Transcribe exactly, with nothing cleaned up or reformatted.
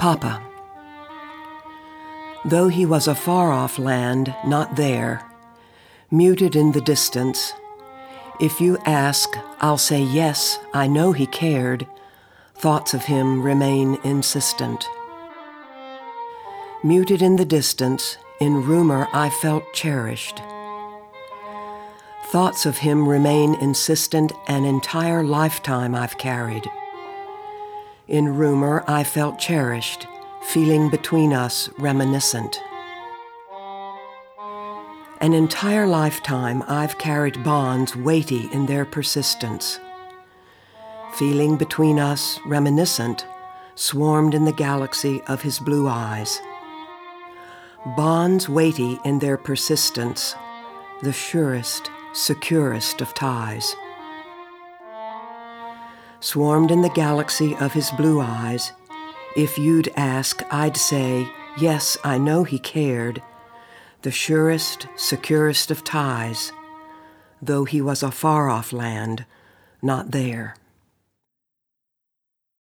Papa. Though he was a far-off land, not there, muted in the distance, if you ask, I'll say yes, I know he cared, thoughts of him remain insistent. Muted in the distance, in rumor I felt cherished. Thoughts of him remain insistent, an entire lifetime I've carried. In rumor I felt cherished, feeling between us reminiscent. An entire lifetime I've carried bonds weighty in their persistence. Feeling between us reminiscent, swarmed in the galaxy of his blue eyes. Bonds weighty in their persistence, the surest, securest of ties. Swarmed in the galaxy of his blue eyes, if you'd ask, I'd say, yes, I know he cared, the surest, securest of ties, though he was a far-off land, not there.